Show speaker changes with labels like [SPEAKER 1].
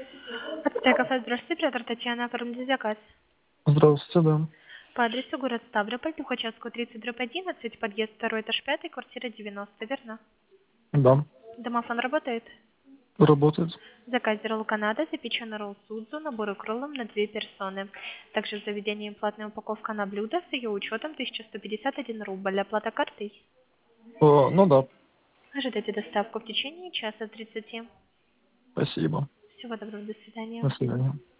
[SPEAKER 1] Отель кафе, здравствуйте, оператор Татьяна, оформите заказ.
[SPEAKER 2] Здравствуйте, да.
[SPEAKER 1] По адресу город Ставрополь, Тухачевскую, 30/11, подъезд 2, этаж 5, квартира 90, верно?
[SPEAKER 2] Да.
[SPEAKER 1] Домофон работает?
[SPEAKER 2] Работает.
[SPEAKER 1] Заказ ролл Канада, запеченный ролл Судзу, набор кроллом на 2 персоны. Также в заведении платная упаковка на блюдо с ее учетом 1151 рубль. Оплата картой.
[SPEAKER 2] Ну да.
[SPEAKER 1] Ожидайте доставку в течение часа 30.
[SPEAKER 2] Спасибо.
[SPEAKER 1] Всего доброго, до свидания.
[SPEAKER 2] До свидания.